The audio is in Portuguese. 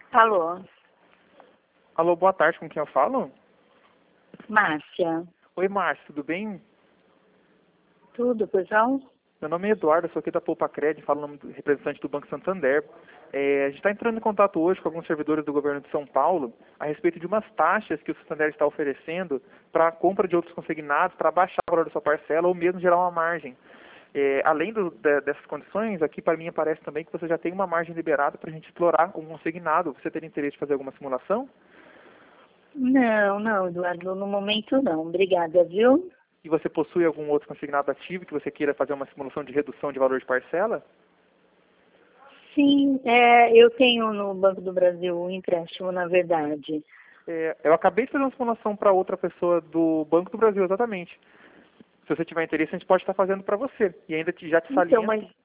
Alô, Alô, boa tarde, com quem eu falo? Márcia. Oi, Márcio, tudo bem? Tudo, pessoal? Meu nome é Eduardo, eu sou aqui da Poupa Cred, falo o nome do representante do Banco Santander. A gente está entrando em contato hoje com alguns servidores do governo de São Paulo a respeito de umas taxas que o Santander está oferecendo para a compra de outros consignados, para baixar o valor da sua parcela ou mesmo gerar uma margem. Além dessas condições, aqui para mim aparece também que você já tem uma margem liberada para a gente explorar um consignado. Você teria interesse de fazer alguma simulação? Não, Eduardo, no momento não. Obrigada, viu? E você possui algum outro consignado ativo que você queira fazer uma simulação de redução de valor de parcela? Sim, eu tenho no Banco do Brasil um empréstimo, na verdade. Eu acabei de fazer uma simulação para outra pessoa do Banco do Brasil, exatamente. Se você tiver interesse, a gente pode estar fazendo para você. E ainda já te Então, mas saliento.